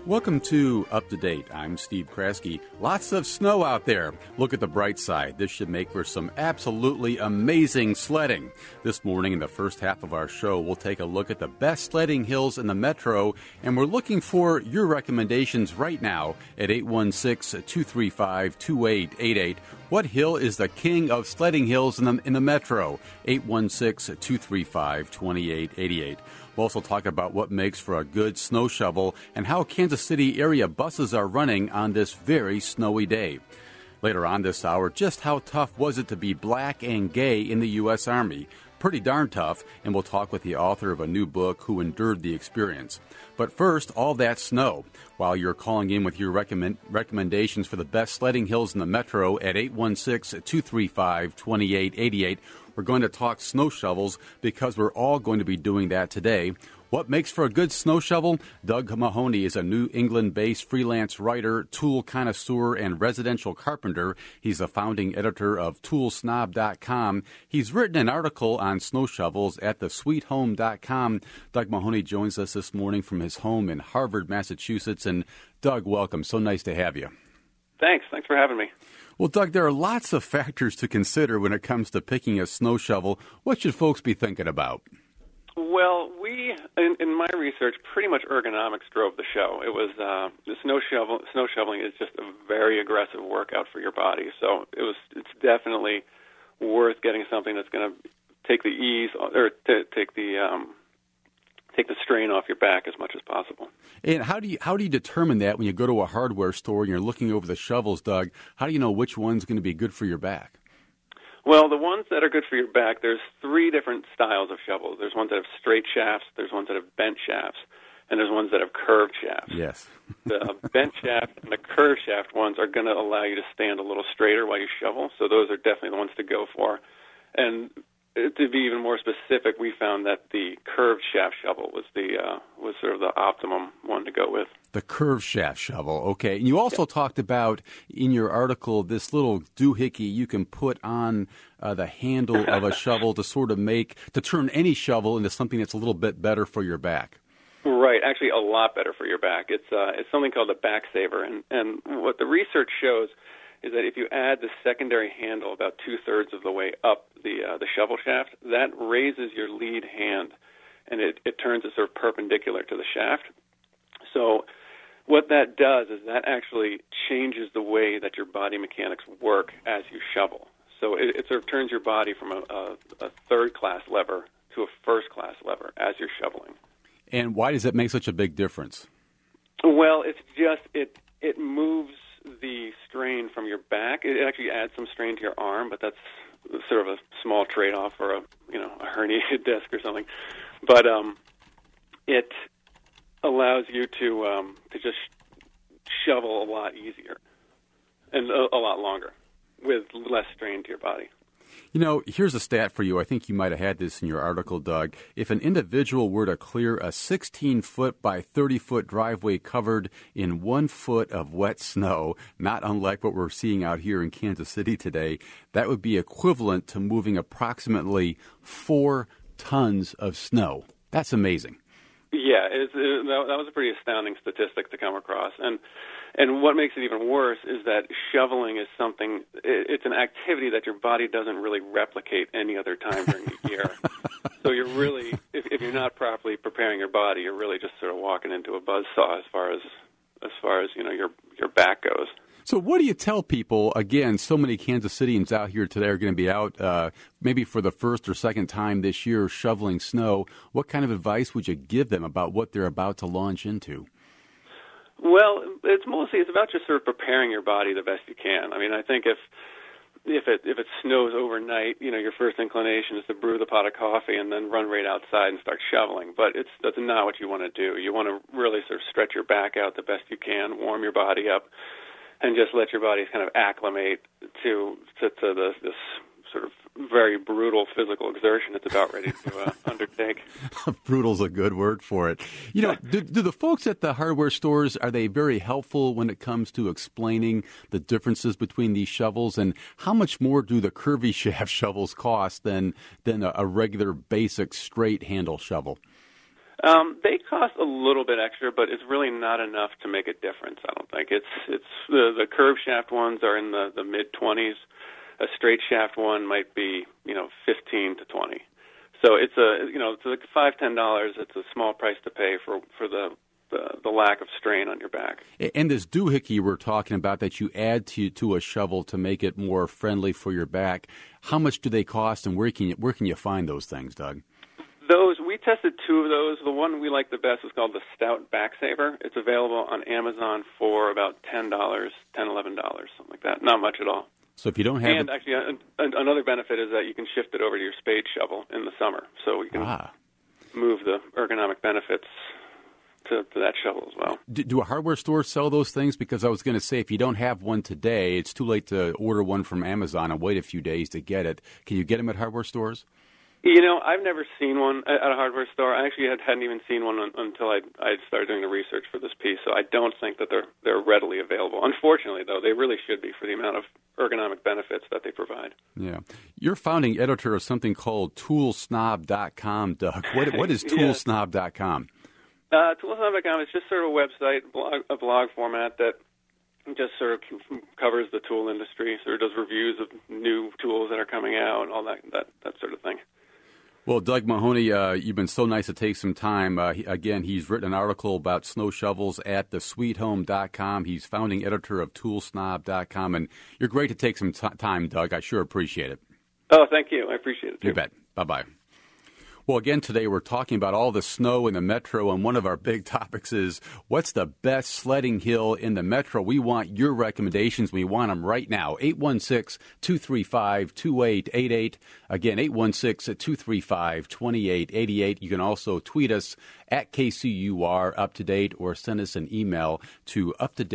Welcome to Up to Date. I'm Steve Kraske. Lots of snow out there. Look at the bright side. This should make for some absolutely amazing sledding. This morning in the first half of our show, we'll take a look at the best sledding hills in the metro, and we're looking for your recommendations right now at 816-235-2888. What hill is the king of sledding hills in the metro? 816-235-2888. We'll also talk about what makes for a good snow shovel and how Kansas City area buses are running on this very snowy day. Later on this hour, just how tough was it to be black and gay in the U.S. Army? Pretty darn tough, and we'll talk with the author of a new book who endured the experience. But first, all that snow. While you're calling in with your recommendations for the best sledding hills in the metro at 816-235-2888, we're going to talk snow shovels because we're all going to be doing that today. What makes for a good snow shovel? Doug Mahoney is a New England-based freelance writer, tool connoisseur, and residential carpenter. He's the founding editor of ToolSnob.com. He's written an article on snow shovels at thesweethome.com. Doug Mahoney joins us this morning from his home in Harvard, Massachusetts. And Doug, welcome. So nice to have you. Thanks for having me. Well, Doug, there are lots of factors to consider when it comes to picking a snow shovel. What should folks be thinking about? Well, in my research, pretty much ergonomics drove the show. It was the snow shoveling is just a very aggressive workout for your body, so it's definitely worth getting something that's going to take the ease or take the strain off your back as much as possible. And how do you determine that when you go to a hardware store and you're looking over the shovels, Doug? How do you know which one's going to be good for your back? Well, the ones that are good for your back, there's three different styles of shovels. There's ones that have straight shafts, there's ones that have bent shafts, and there's ones that have curved shafts. Yes. The bent shaft and the curved shaft ones are going to allow you to stand a little straighter while you shovel, so those are definitely the ones to go for. And to be even more specific, we found that the curved shaft shovel was sort of the optimum one to go with. The curved shaft shovel, okay. And you also talked about, in your article, this little doohickey you can put on the handle of a shovel to sort of turn any shovel into something that's a little bit better for your back. Right, actually a lot better for your back. It's something called a back saver, and what the research shows is that if you add the secondary handle about 2/3 of the way up the shovel shaft, that raises your lead hand, and it turns it sort of perpendicular to the shaft. So what that does is that actually changes the way that your body mechanics work as you shovel. So it sort of turns your body from a third-class lever to a first-class lever as you're shoveling. And why does that make such a big difference? Well, it's just it moves the strain from your back. It actually adds some strain to your arm, but that's sort of a small trade-off for a herniated disc or something. But it allows you to just shovel a lot easier and a lot longer with less strain to your body. You know, here's a stat for you. I think you might have had this in your article, Doug. If an individual were to clear a 16-foot by 30-foot driveway covered in 1 foot of wet snow, not unlike what we're seeing out here in Kansas City today, that would be equivalent to moving approximately 4 tons of snow. That's amazing. Yeah, that was a pretty astounding statistic to come across. And what makes it even worse is that shoveling is something, it's an activity that your body doesn't really replicate any other time during the year. So you're really, if you're not properly preparing your body, you're really just sort of walking into a buzzsaw as far as your back goes. So what do you tell people? Again, so many Kansas Cityans out here today are going to be out maybe for the first or second time this year shoveling snow. What kind of advice would you give them about what they're about to launch into? Well, it's about just sort of preparing your body the best you can. I mean, I think if it snows overnight, your first inclination is to brew the pot of coffee and then run right outside and start shoveling. But that's not what you want to do. You want to really sort of stretch your back out the best you can, warm your body up, and just let your body kind of acclimate to this sort of very brutal physical exertion it's about ready to undertake. Brutal's a good word for it. Do the folks at the hardware stores, are they very helpful when it comes to explaining the differences between these shovels? And how much more do the curvy shaft shovels cost than a regular basic straight handle shovel? They cost a little bit extra, but it's really not enough to make a difference. I don't think it's the curved shaft ones are in the mid-20s. A straight shaft one might be 15 to 20. So it's it's like $5-10. It's a small price to pay for the lack of strain on your back. And this doohickey we're talking about that you add to a shovel to make it more friendly for your back, how much do they cost, and where can you find those things, Doug? We tested two of those. The one we like the best is called the Stout Back Saver. It's available on Amazon for about $10, $11, something like that. Not much at all. So if you don't have and actually, another benefit is that you can shift it over to your spade shovel in the summer, so we can move the ergonomic benefits to that shovel as well. Do hardware stores sell those things? Because I was going to say, if you don't have one today, it's too late to order one from Amazon and wait a few days to get it. Can you get them at hardware stores? I've never seen one at a hardware store. I actually hadn't even seen one until I started doing the research for this piece, so I don't think that they're readily available. Unfortunately, though, they really should be for the amount of ergonomic benefits that they provide. Yeah. You're founding editor of something called Toolsnob.com, Doug. What is Toolsnob.com? Toolsnob.com is just sort of a website, a blog format that just sort of covers the tool industry, sort of does reviews of new tools that are coming out and all that sort of thing. Well, Doug Mahoney, you've been so nice to take some time. Again, he's written an article about snow shovels at thesweethome.com. He's founding editor of Toolsnob.com, and you're great to take some time, Doug. I sure appreciate it. Oh, thank you. I appreciate it, too. You bet. Bye-bye. Well, again, today we're talking about all the snow in the metro, and one of our big topics is what's the best sledding hill in the metro? We want your recommendations. We want them right now. 816-235-2888. Again, 816-235-2888. You can also tweet us at KCUR UpToDate or send us an email to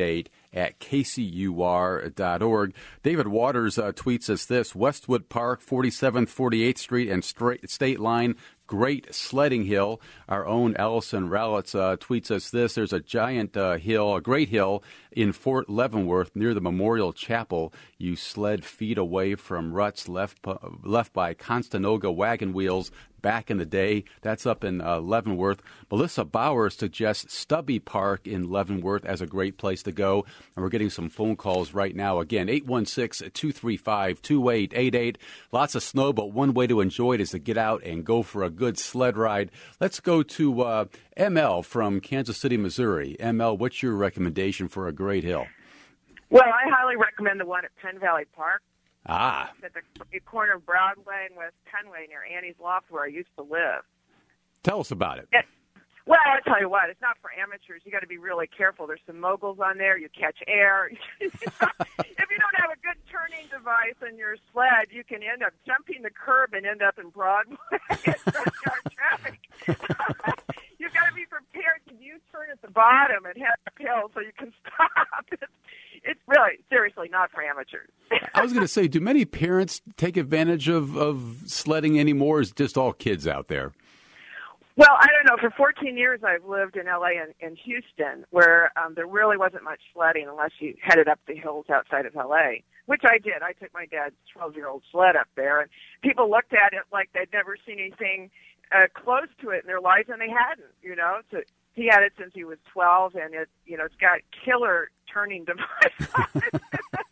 uptodate@kcur.org. David Waters tweets us this: Westwood Park, 47th, 48th Street, and State Line. Great sledding hill. Our own Allison Rowlitz tweets us this: there's a giant hill, a great hill in Fort Leavenworth near the Memorial Chapel. You sled feet away from ruts left by Constanoga wagon wheels back in the day. That's up in Leavenworth. Melissa Bauer suggests Stubby Park in Leavenworth as a great place to go. And we're getting some phone calls right now. Again, 816-235-2888. Lots of snow, but one way to enjoy it is to get out and go for a good sled ride. Let's go to ML from Kansas City, Missouri. ML, what's your recommendation for a great hill? Well, I highly recommend the one at Penn Valley Park. It's at the corner of Broadway and West Penway near Annie's Loft, where I used to live. Tell us about it. Well, I'll tell you what, it's not for amateurs. You got to be really careful. There's some moguls on there. You catch air. If you don't have a good turning device in your sled, you can end up jumping the curb and end up in Broadway in traffic. You've got to be prepared to U-turn at the bottom and head uphill so you can stop. It's really, seriously, not for amateurs. I was going to say, do many parents take advantage of sledding anymore, or is it just all kids out there? Well, I don't know. For 14 years, I've lived in L.A. and Houston, where there really wasn't much sledding unless you headed up the hills outside of L.A., which I did. I took my dad's 12-year-old sled up there, and people looked at it like they'd never seen anything close to it in their lives, and they hadn't, So he had it since he was 12, and it's got killer turning device on it.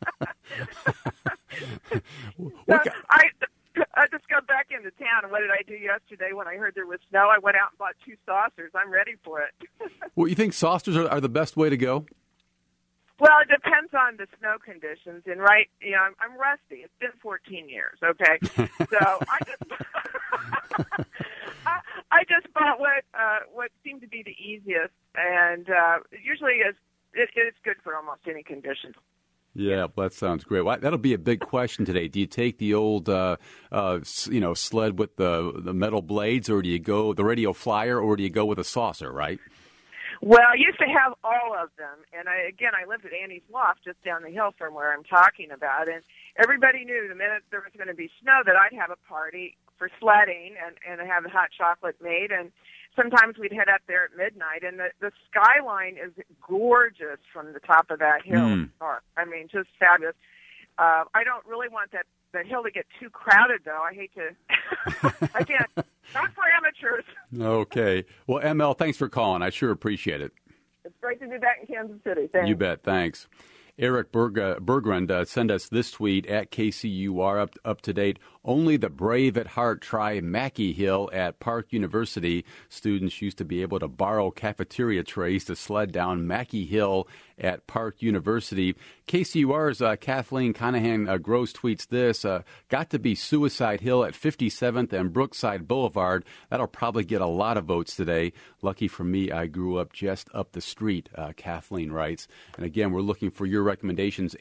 I just got back into town, and what did I do yesterday when I heard there was snow? I went out and bought 2 saucers. I'm ready for it. Well, you think saucers are the best way to go? Well, it depends on the snow conditions, and I'm rusty. It's been 14 years, okay? So I just bought what seemed to be the easiest, and usually it's good for almost any condition. Yeah, that sounds great. Well, that'll be a big question today. Do you take the old, sled with the metal blades, or do you go the Radio Flyer, or do you go with a saucer? Right. Well, I used to have all of them, and I lived at Annie's Loft just down the hill from where I'm talking about, and everybody knew the minute there was going to be snow that I'd have a party for sledding and have the hot chocolate made, and sometimes we'd head up there at midnight, and the skyline is gorgeous from the top of that hill. I mean, just fabulous. I don't really want that the hill to get too crowded, though. I hate to. Again, not for amateurs. Okay. Well, ML, thanks for calling. I sure appreciate it. It's great to be back in Kansas City. Thanks. You bet. Thanks. Eric Bergrund sent us this tweet at KCUR up to date. Only the brave at heart try Mackey Hill at Park University. Students used to be able to borrow cafeteria trays to sled down Mackey Hill at Park University. KCUR's Kathleen Conahan Gross tweets this, got to be Suicide Hill at 57th and Brookside Boulevard. That'll probably get a lot of votes today. Lucky for me, I grew up just up the street, Kathleen writes. And again, we're looking for your recommendations,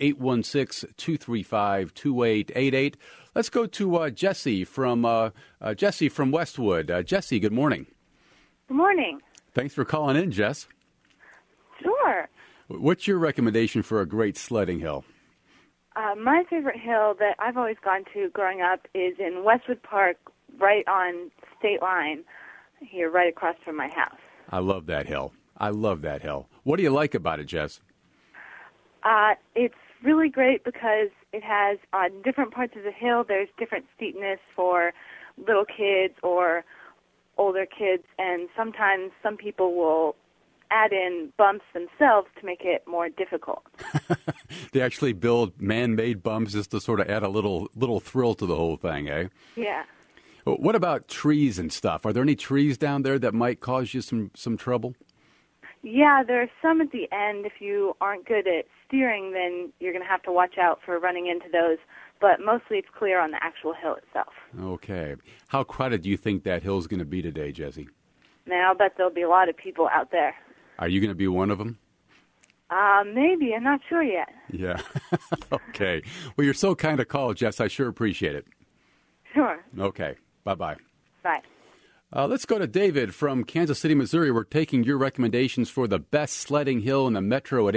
816-235-2888. Let's go to Jesse from Westwood. Jesse, good morning. Good morning. Thanks for calling in, Jess. Sure. What's your recommendation for a great sledding hill? My favorite hill that I've always gone to growing up is in Westwood Park, right on State Line, here right across from my house. I love that hill. What do you like about it, Jess? It's really great because it has on different parts of the hill, there's different steepness for little kids or older kids, and sometimes some people will add in bumps themselves to make it more difficult. They actually build man-made bumps just to sort of add a little thrill to the whole thing, eh? Yeah. What about trees and stuff? Are there any trees down there that might cause you some trouble? Yeah, there are some at the end. If you aren't good at steering, then you're going to have to watch out for running into those. But mostly it's clear on the actual hill itself. Okay. How crowded do you think that hill's going to be today, Jesse? Man, I'll bet there'll be a lot of people out there. Are you going to be one of them? Maybe. I'm not sure yet. Yeah. Okay. Well, you're so kind of called, Jess. I sure appreciate it. Sure. Okay. Bye-bye. Bye. Let's go to David from Kansas City, Missouri. We're taking your recommendations for the best sledding hill in the metro at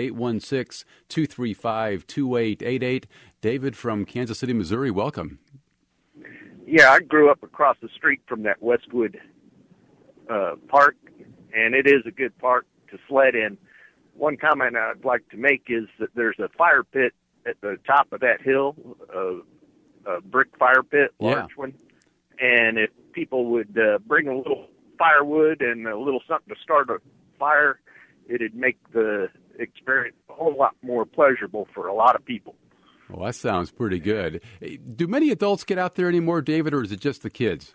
816-235-2888. David from Kansas City, Missouri, welcome. Yeah, I grew up across the street from that Westwood park, and it is a good park to sled in. One comment I'd like to make is that there's a fire pit at the top of that hill, a brick fire pit, large one. And if people would bring a little firewood and a little something to start a fire, it'd make the experience a whole lot more pleasurable for a lot of people. Well, that sounds pretty good. Do many adults get out there anymore, David, or is it just the kids?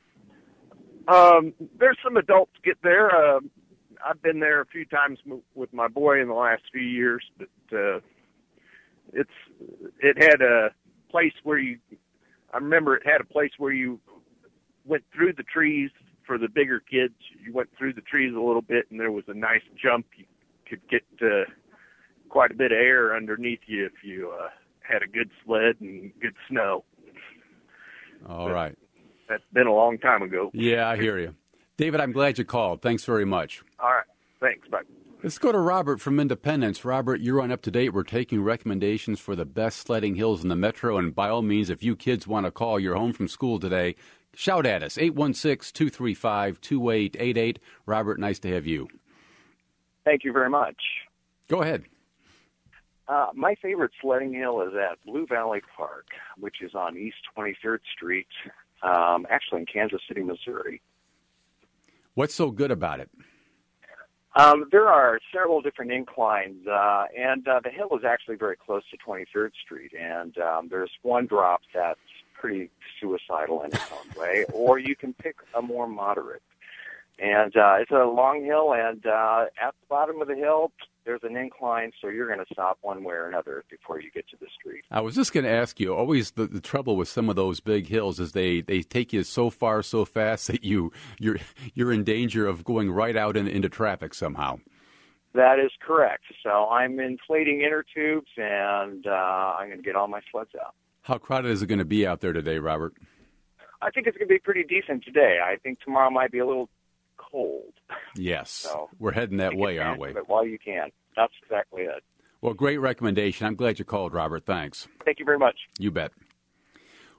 There's some adults get there. I've been there a few times with my boy in the last few years, but it had a place where I remember it had a place where you went through the trees for the bigger kids. You went through the trees a little bit, and there was a nice jump. You could get quite a bit of air underneath you if you had a good sled and good snow. All right. That's been a long time ago. Yeah, I hear you. David, I'm glad you called. Thanks very much. All right. Thanks. Bye. Let's go to Robert from Independence. Robert, you're on Up to Date. We're taking recommendations for the best sledding hills in the metro. And by all means, if you kids want to call, you're home from school today, shout at us, 816-235-2888. Robert, nice to have you. Thank you very much. Go ahead. My favorite sledding hill is at Blue Valley Park, which is on East 23rd Street, actually in Kansas City, Missouri. What's so good about it? There are several different inclines, and the hill is actually very close to 23rd Street, and there's one drop that's pretty suicidal in its own way, or you can pick a more moderate. And it's a long hill, and at the bottom of the hill, there's an incline, so you're going to stop one way or another before you get to the street. I was just going to ask you, always the trouble with some of those big hills is they take you so far so fast that you're in danger of going right out into traffic somehow. That is correct. So I'm inflating inner tubes, and I'm going to get all my sleds out. How crowded is it going to be out there today, Robert? I think it's going to be pretty decent today. I think tomorrow might be a little cold. Yes, so we're heading that way, aren't we? But while you can. That's exactly it. Well, great recommendation. I'm glad you called, Robert. Thanks. Thank you very much. You bet.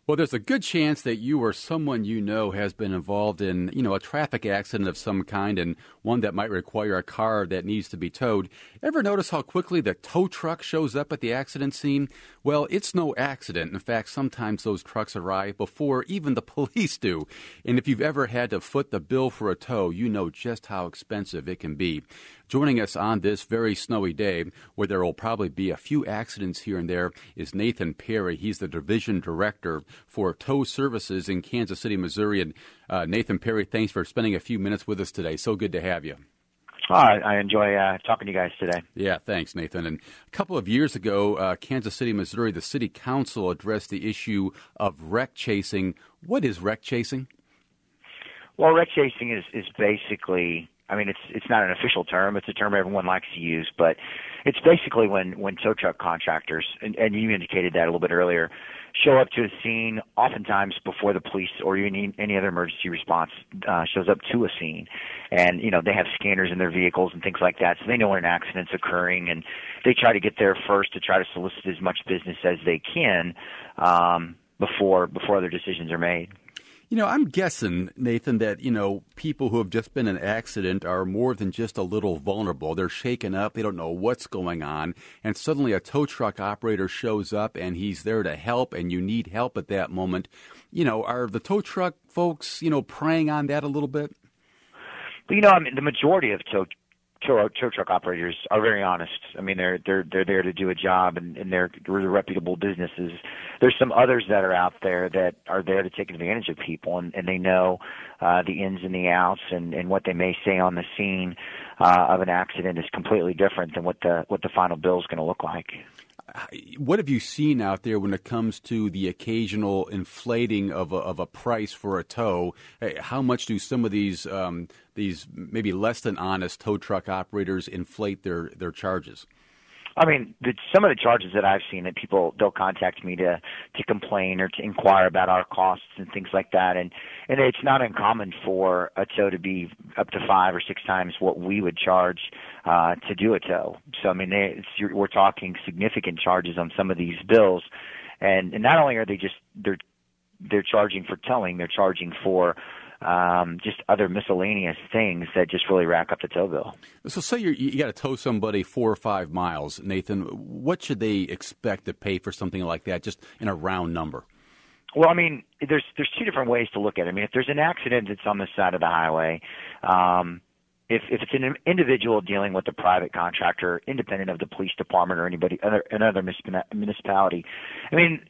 Well, there's a good chance that you or someone you know has been involved in, a traffic accident of some kind, and one that might require a car that needs to be towed. Ever notice how quickly the tow truck shows up at the accident scene? Well, it's no accident. In fact, sometimes those trucks arrive before even the police do. And if you've ever had to foot the bill for a tow, you know just how expensive it can be. Joining us on this very snowy day, where there will probably be a few accidents here and there, is Nathan Perry. He's the division director for tow services in Kansas City, Missouri. And Nathan Perry, thanks for spending a few minutes with us today. So good to have you. I enjoy talking to you guys today. Yeah, thanks, Nathan. And a couple of years ago, Kansas City, Missouri, the city council addressed the issue of wreck chasing. What is wreck chasing? Well, wreck chasing is basically, it's not an official term. It's a term everyone likes to use, but it's basically when tow truck contractors, and you indicated that a little bit earlier, show up to a scene, oftentimes before the police or any other emergency response shows up to a scene. And, they have scanners in their vehicles and things like that, so they know when an accident's occurring, and they try to get there first to try to solicit as much business as they can before other decisions are made. I'm guessing, Nathan, that, people who have just been in an accident are more than just a little vulnerable. They're shaken up. They don't know what's going on. And suddenly a tow truck operator shows up and he's there to help, and you need help at that moment. Are the tow truck folks, preying on that a little bit? The majority of tow truck operators are very honest. They're there to do a job, and they're reputable businesses. There's some others that are out there that are there to take advantage of people, and they know the ins and the outs, and what they may say on the scene of an accident is completely different than what the final bill is going to look like. What have you seen out there when it comes to the occasional inflating of a price for a tow? How much do some of these maybe less than honest tow truck operators inflate their charges? Some of the charges that I've seen that they'll contact me to complain or to inquire about our costs and things like that, and it's not uncommon for a tow to be up to 5 or 6 times what we would charge to do a tow. So we're talking significant charges on some of these bills, and not only are they're charging for towing, they're charging for just other miscellaneous things that just really rack up the tow bill. So say you got to tow somebody 4 or 5 miles, Nathan. What should they expect to pay for something like that, just in a round number? Well, there's 2 different ways to look at it. If there's an accident that's on the side of the highway, if it's an individual dealing with a private contractor, independent of the police department or another municipality, $200,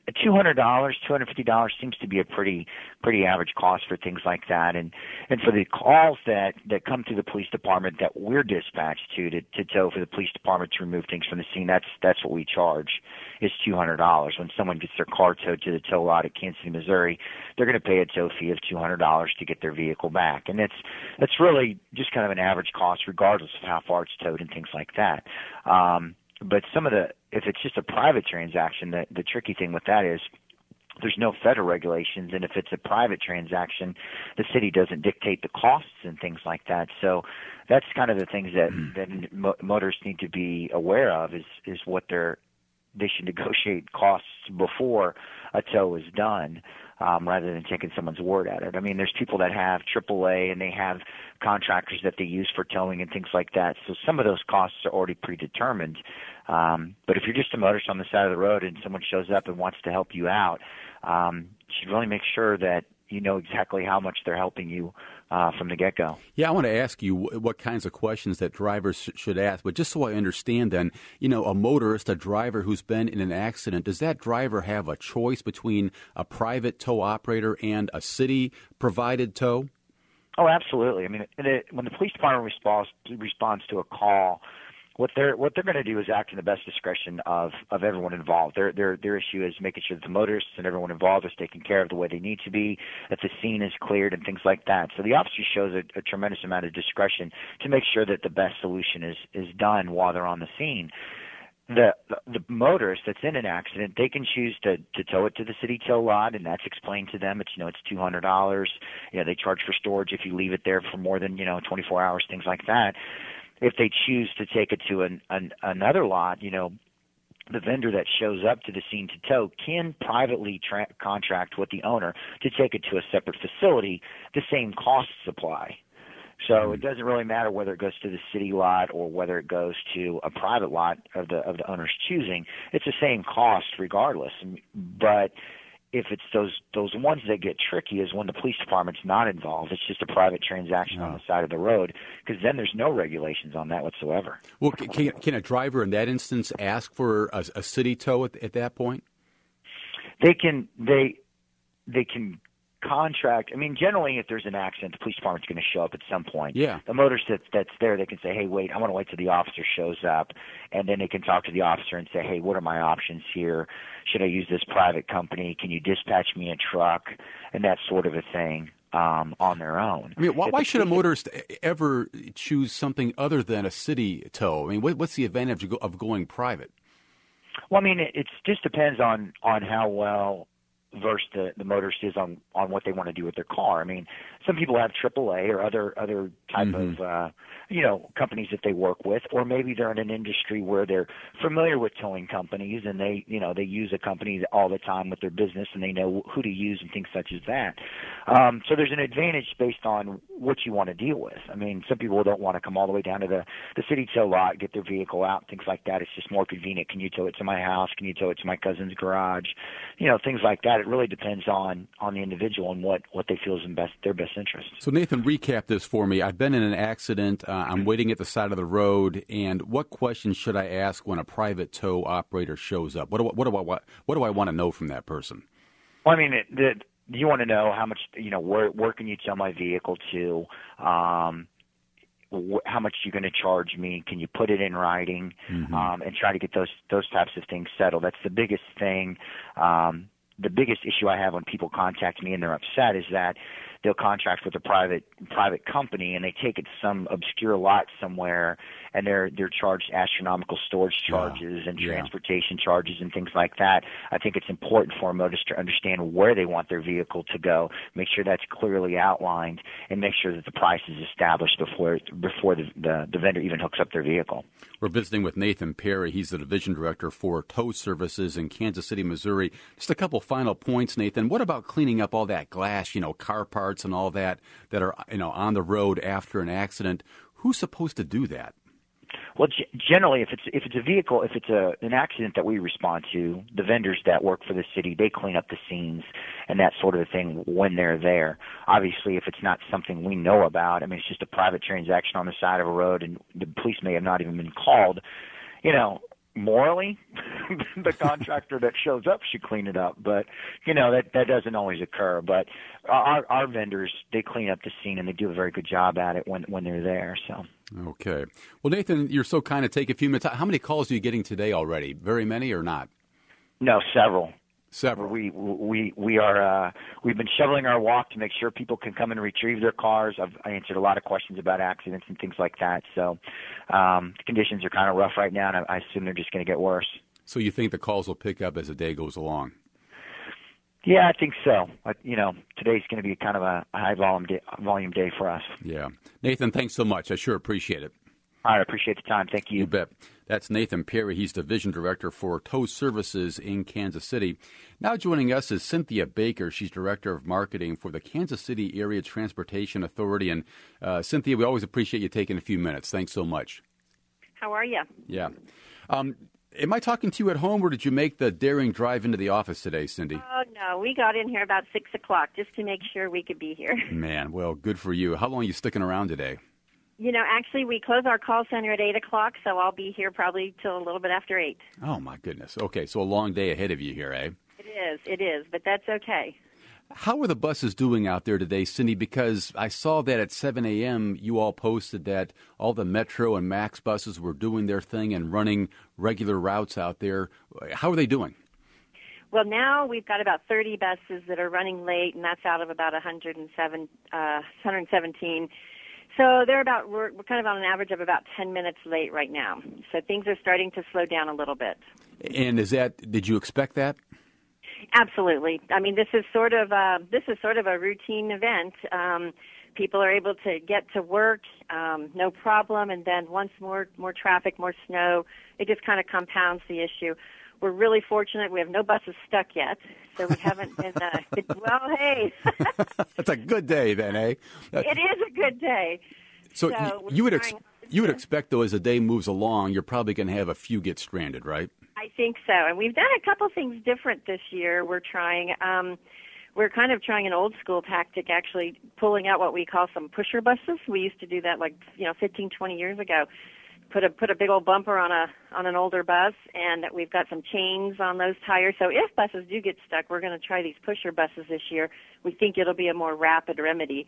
$250 seems to be a pretty average cost for things like that. And for the calls that come through the police department that we're dispatched to tow for the police department to remove things from the scene, that's what we charge, is $200. When someone gets their car towed to the tow lot at Kansas City, Missouri, they're going to pay a tow fee of $200 to get their vehicle back. And that's really just kind of an average cost regardless of how far it's towed and things like that. But if it's just a private transaction, the tricky thing with that is there's no federal regulations, and if it's a private transaction, the city doesn't dictate the costs and things like that. So that's kind of the things that motorists need to be aware of is what they should negotiate costs before a tow is done, rather than taking someone's word at it. There's people that have AAA and they have contractors that they use for towing and things like that. So some of those costs are already predetermined. But if you're just a motorist on the side of the road and someone shows up and wants to help you out, you should really make sure that you know exactly how much they're helping you from the get-go. Yeah, I want to ask you what kinds of questions that drivers should ask, but just so I understand then, a motorist, a driver who's been in an accident, does that driver have a choice between a private tow operator and a city-provided tow? Oh, absolutely. When the police department responds to a call, what they're going to do is act in the best discretion of everyone involved. Their issue is making sure that the motorists and everyone involved is taken care of the way they need to be, that the scene is cleared and things like that. So the officer shows a tremendous amount of discretion to make sure that the best solution is done while they're on the scene. The motorist that's in an accident, they can choose to tow it to the city tow lot, and that's explained to them. It's $200. They charge for storage if you leave it there for more than 24 hours, things like that. If they choose to take it to another lot, the vendor that shows up to the scene to tow can privately contract with the owner to take it to a separate facility. The same costs apply. So it doesn't really matter whether it goes to the city lot or whether it goes to a private lot of the owner's choosing. It's the same cost regardless. But if it's those ones that get tricky is when the police department's not involved. It's just a private transaction on the side of the road, because then there's no regulations on that whatsoever. Well, can a driver in that instance ask for a city tow at that point? They can contract. I mean, generally, if there's an accident, the police department's going to show up at some point. Yeah. The motorist that's there, they can say, hey, wait, I want to wait till the officer shows up. And then they can talk to the officer and say, hey, what are my options here? Should I use this private company? Can you dispatch me a truck? And that sort of a thing on their own. I mean, why should a motorist ever choose something other than a city tow? I mean, what's the advantage of going private? Well, I mean, it just depends on how well versed the motorist is on what they want to do with their car. I mean, some people have AAA or other type of companies that they work with, or maybe they're in an industry where they're familiar with towing companies and they use a company all the time with their business and they know who to use and things such as that. So there's an advantage based on what you want to deal with. I mean, some people don't want to come all the way down to the city tow lot, get their vehicle out, things like that. It's just more convenient. Can you tow it to my house? Can you tow it to my cousin's garage? Things like that. It really depends on the individual and what they feel is in their best interest. So Nathan, recap this for me. I've been in an accident. I'm waiting at the side of the road, and what questions should I ask when a private tow operator shows up? What do I want to know from that person? Well, I mean, you want to know how much, where can you tow my vehicle to? How much you're going to charge me? Can you put it in writing? And try to get those types of things settled. That's the biggest thing. The biggest issue I have when people contact me and they're upset is that they'll contract with a private company and they take it to some obscure lot somewhere and they're charged astronomical storage charges and transportation charges and things like that. I think it's important for a motorist to understand where they want their vehicle to go, make sure that's clearly outlined, and make sure that the price is established before the vendor even hooks up their vehicle. We're visiting with Nathan Perry. He's the division director for tow services in Kansas City, Missouri. Just a couple final points, Nathan. What about cleaning up all that glass, car parts and all that are on the road after an accident? Who's supposed to do that? Well, generally, if it's a vehicle, if it's an accident that we respond to, the vendors that work for the city, they clean up the scenes and that sort of thing when they're there. Obviously, if it's not something we know about, I mean, it's just a private transaction on the side of a road and the police may have not even been called, morally, the contractor that shows up should clean it up. But, that doesn't always occur. But our vendors, they clean up the scene and they do a very good job at it when they're there. So. Okay. Well, Nathan, you're so kind to take a few minutes. How many calls are you getting today already? Very many or not? No, several. Several. We are we've been shoveling our walk to make sure people can come and retrieve their cars. I answered a lot of questions about accidents and things like that. So the conditions are kind of rough right now, and I assume they're just going to get worse. So you think the calls will pick up as the day goes along? Yeah, I think so. Today's going to be kind of a high volume day for us. Yeah. Nathan, thanks so much. I sure appreciate it. All right, I appreciate the time. Thank you. You bet. That's Nathan Perry. He's Division Director for Tow Services in Kansas City. Now joining us is Cynthia Baker. She's Director of Marketing for the Kansas City Area Transportation Authority. And Cynthia, we always appreciate you taking a few minutes. Thanks so much. How are you? Yeah. Am I talking to you at home, or did you make the daring drive into the office today, Cindy? Oh, no. We got in here about 6 o'clock just to make sure we could be here. Man, well, good for you. How long are you sticking around today? Actually, we close our call center at 8 o'clock, so I'll be here probably till a little bit after 8. Oh, my goodness. Okay, so a long day ahead of you here, eh? It is, but that's okay. How are the buses doing out there today, Cindy? Because I saw that at 7 a.m. you all posted that all the Metro and Max buses were doing their thing and running regular routes out there. How are they doing? Well, now we've got about 30 buses that are running late, and that's out of about 117. So we're kind of on an average of about 10 minutes late right now. So things are starting to slow down a little bit. And did you expect that? Absolutely. I mean, this is sort of a routine event. People are able to get to work, no problem, and then once more traffic, more snow, it just kind of compounds the issue. We're really fortunate. We have no buses stuck yet, so we haven't been, well, hey. That's a good day then, eh? It is a good day. So you would expect, though, as the day moves along, you're probably going to have a few get stranded, right? I think so, and we've done a couple things different this year. We're trying, we're kind of trying an old school tactic, actually pulling out what we call some pusher buses. We used to do that 15, 20 years ago. Put a big old bumper on an older bus, and we've got some chains on those tires. So if buses do get stuck, we're going to try these pusher buses this year. We think it'll be a more rapid remedy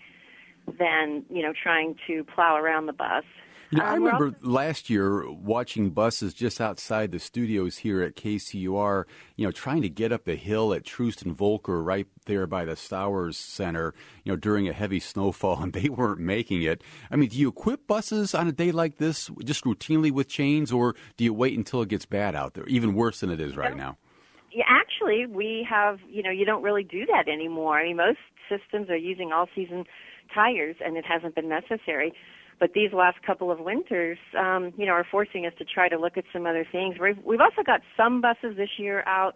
than trying to plow around the bus. I remember last year watching buses just outside the studios here at KCUR, trying to get up the hill at Troost and Volker right there by the Stowers Center, during a heavy snowfall, and they weren't making it. I mean, do you equip buses on a day like this just routinely with chains, or do you wait until it gets bad out there, even worse than it is right now? Yeah, actually, we have, you don't really do that anymore. I mean, most systems are using all-season tires, and it hasn't been necessary. But these last couple of winters, are forcing us to try to look at some other things. We've also got some buses this year out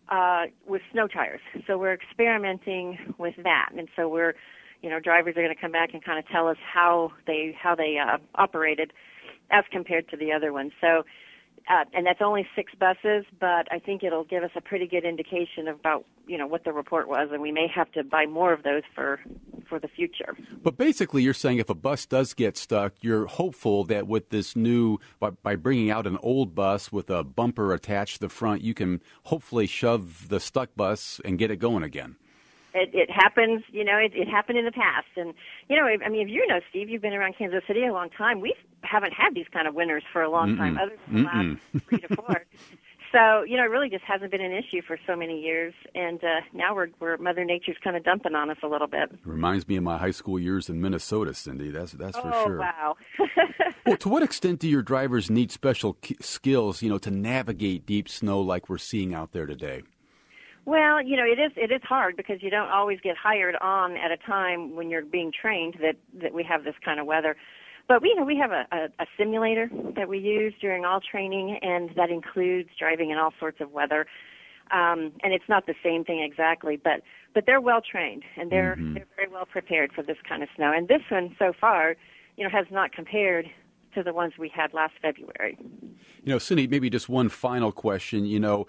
with snow tires, so we're experimenting with that. And so drivers are going to come back and kind of tell us how they operated as compared to the other ones. So, and that's only 6 buses, but I think it'll give us a pretty good indication about what the report was, and we may have to buy more of those for the future. But basically, you're saying if a bus does get stuck, you're hopeful that with this new, by bringing out an old bus with a bumper attached to the front, you can hopefully shove the stuck bus and get it going again. It happens, it happened in the past. And, I mean, if Steve, you've been around Kansas City a long time. We haven't had these kind of winters for a long time, other than the last 3 to 4. So, it really just hasn't been an issue for so many years. And now we're Mother Nature's kind of dumping on us a little bit. It reminds me of my high school years in Minnesota, Cindy. That's for sure. Oh, wow. Well, to what extent do your drivers need special skills, to navigate deep snow like we're seeing out there today? Well, it is hard because you don't always get hired on at a time when you're being trained that we have this kind of weather. But we have a simulator that we use during all training, and that includes driving in all sorts of weather. And it's not the same thing exactly, but they're well trained and they're very well prepared for this kind of snow. And this one so far, has not compared to the ones we had last February. Cindy, maybe just one final question.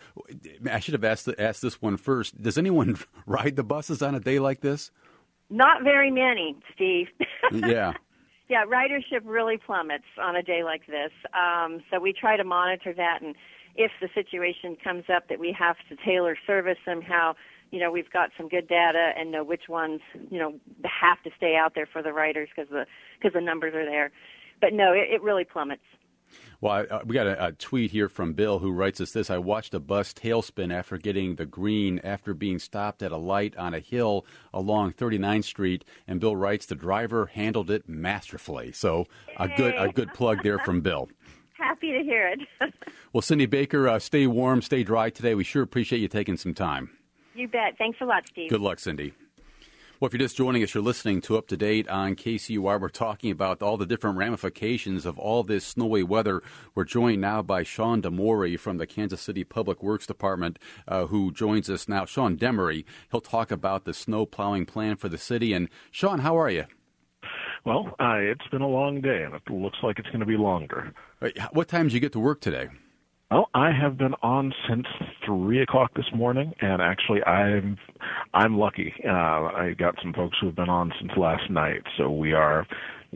I should have asked this one first. Does anyone ride the buses on a day like this? Not very many, Steve. Yeah. Yeah, ridership really plummets on a day like this. So we try to monitor that, and if the situation comes up that we have to tailor service somehow, we've got some good data and know which ones, have to stay out there for the riders because the numbers are there. But no, it really plummets. Well, we got a tweet here from Bill who writes us this. I watched a bus tailspin after getting the green after being stopped at a light on a hill along 39th Street. And Bill writes the driver handled it masterfully. So a good plug there from Bill. Happy to hear it. Well, Cindy Baker, stay warm, stay dry today. We sure appreciate you taking some time. You bet. Thanks a lot, Steve. Good luck, Cindy. Well, if you're just joining us, you're listening to Up to Date on KCUR. We're talking about all the different ramifications of all this snowy weather. We're joined now by Sean Demory from the Kansas City Public Works Department, who joins us now. Sean Demory, he'll talk about the snow plowing plan for the city. And Sean, how are you? Well, it's been a long day, and it looks like it's going to be longer. What time did you get to work today? Well, I have been on since 3 o'clock this morning, and actually I'm lucky. I got some folks who have been on since last night, so we are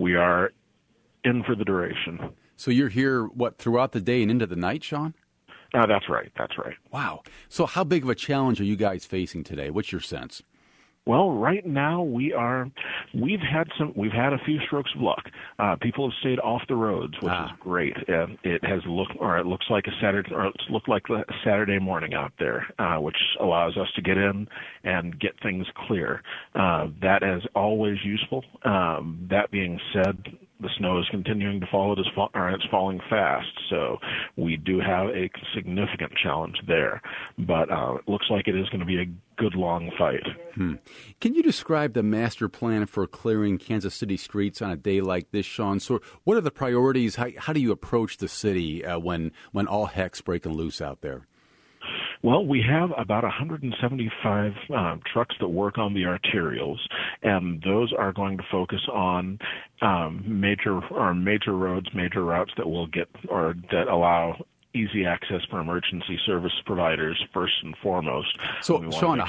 in for the duration. So you're here, throughout the day and into the night, Sean? That's right. Wow. So how big of a challenge are you guys facing today? What's your sense? Well, right now we've had a few strokes of luck. People have stayed off the roads, which is great. It looks like it's looked like a Saturday morning out there, which allows us to get in and get things clear. That is always useful. That being said, the snow is continuing to fall. It's falling fast, so we do have a significant challenge there. But it looks like it is going to be a good long fight. Can you describe the master plan for clearing Kansas City streets on a day like this, Sean? So what are the priorities? How do you approach the city when all heck's breaking loose out there? Well, we have about 175 trucks that work on the arterials, and those are going to focus on major roads, major routes that will get or that allow easy access for emergency service providers first and foremost. So, Sean,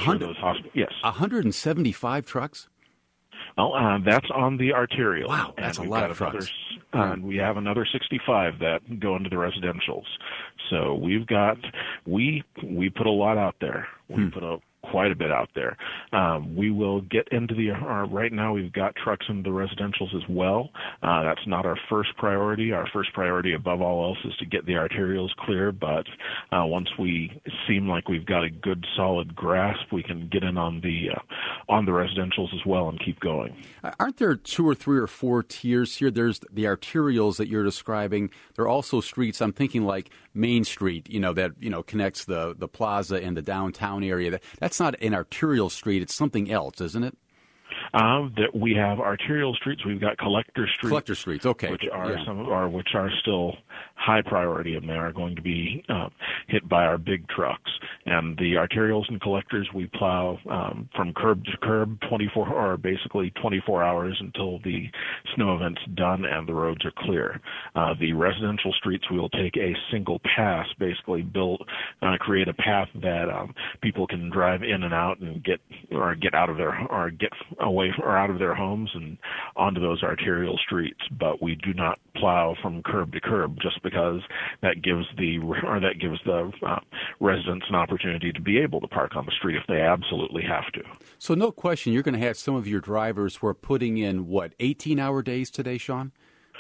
175 trucks? Well, that's on the arterial. Wow, that's a lot of trucks. We have another 65 that go into the residentials. So we put a lot out there. We put quite a bit out there. We will get into right now we've got trucks in the residentials as well. That's not our first priority. Our first priority above all else is to get the arterials clear, but once we seem like we've got a good solid grasp, we can get in on the residentials as well and keep going. Aren't there 2 or 3 or 4 tiers here? There's the arterials that you're describing. There are also streets, I'm thinking like Main Street, that connects the plaza and the downtown area. That's not an arterial street. It's something else, isn't it? That we have arterial streets. We've got collector streets. Collector streets, okay. Which are still high priority, and they are going to be hit by our big trucks. And the arterials and collectors we plow from curb to curb 24 hours until the snow event's done and the roads are clear. The residential streets we will take a single pass, basically create a path that people can drive in and out and get out of their homes and onto those arterial streets. But we do not plow from curb to curb just because that gives the residents an opportunity to be able to park on the street if they absolutely have to. So no question, you're going to have some of your drivers who are putting in 18-hour days today, Sean?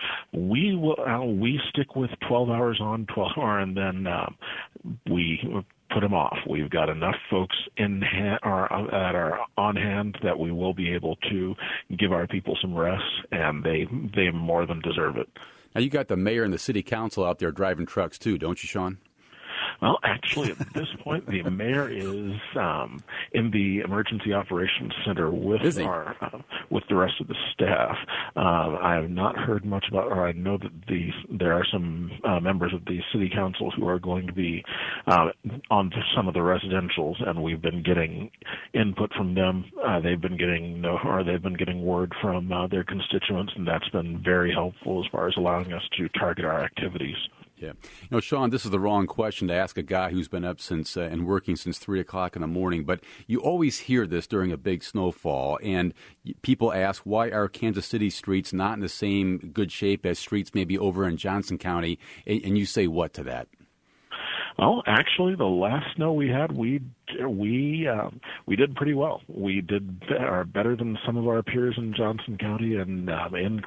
We stick with 12 hours on, 12 hours, and then we put them off. We've got enough folks that are on hand that we will be able to give our people some rest, and they more than deserve it. Now, you got the mayor and the city council out there driving trucks too, don't you, Sean? Well, actually, at this point, the mayor is in the emergency operations center with the rest of the staff. I have not heard much about, or I know that there are some members of the city council who are going to be on some of the residentials, and we've been getting input from them. They've been getting word from their constituents, and that's been very helpful as far as allowing us to target our activities. Yeah. Sean, this is the wrong question to ask a guy who's been up since and working since 3 o'clock in the morning, but you always hear this during a big snowfall, and people ask, why are Kansas City streets not in the same good shape as streets maybe over in Johnson County? And you say what to that? Well, actually, the last snow we had, we did pretty well. We did better than some of our peers in Johnson County and in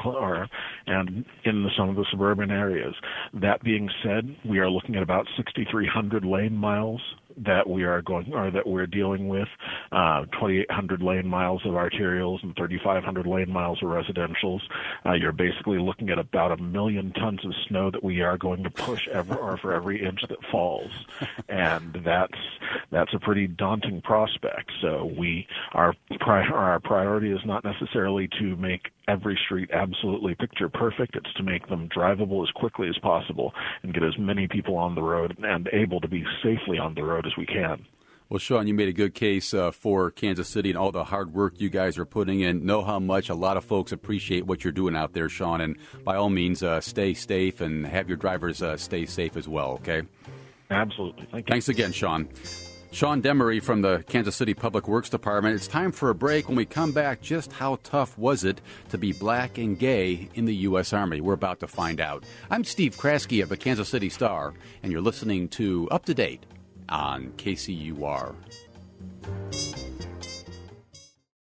some of the suburban areas. That being said, we are looking at about 6,300 lane miles that we're dealing with, 2,800 lane miles of arterials and 3,500 lane miles of residentials. You're basically looking at about 1 million tons of snow that we are going to push for every inch that falls, and that's a pretty daunting prospect. So our priority is not necessarily to make every street absolutely picture perfect. It's to make them drivable as quickly as possible and get as many people on the road and able to be safely on the road as we can. Well, Sean, you made a good case for Kansas City and all the hard work you guys are putting in. Know how much a lot of folks appreciate what you're doing out there, Sean, and by all means, stay safe and have your drivers stay safe as well, okay? Absolutely. Thank you. Thanks again, Sean. Sean Demery from the Kansas City Public Works Department. It's time for a break. When we come back, just how tough was it to be black and gay in the U.S. Army? We're about to find out. I'm Steve Kraske of the Kansas City Star, and you're listening to Up to Date on KCUR.